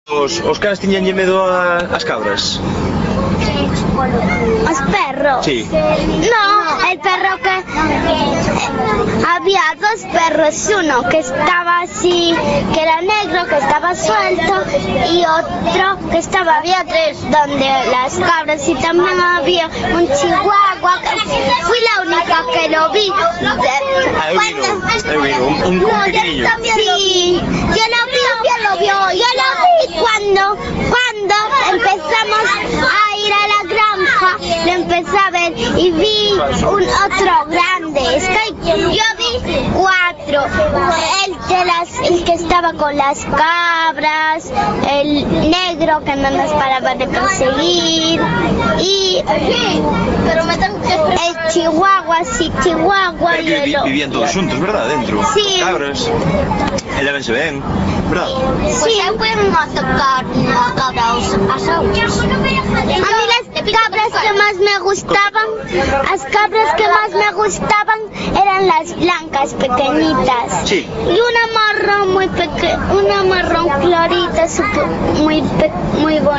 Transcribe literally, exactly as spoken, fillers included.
Os, os caras tiñanlle medo a, as cabras? Os perros. Sí. No, el perro que... Había dos perros, uno que estaba así, que era negro, que estaba suelto, y otro que estaba, había tres, donde las cabras, y también había un chihuahua, que fui la única que lo vi. Ah, eu vino, eu vino, un, un, un pequeñillo. Sí, yo lo vi, yo lo vio, yo lo vi cuando, cuando empezamos a ir a la granja, lo empecé a ver y vi un otro grande. Estoy, yo vi cuatro, el de las, el que estaba con las cabras, el negro que no nos paraba de perseguir y el chihuahua, sí, chihuahua. Pero que vi, vivían todos juntos, verdad, dentro? Sí. Cabras. E levense ben, verdad? Sí, podemos tocar una cabra a otras. A mí las cabras que más me gustaban, las cabras que más me gustaban eran las blancas pequeñitas. Sí. Y una marrón muy pequeña, una marrón clarita, super, muy, pe muy bonita.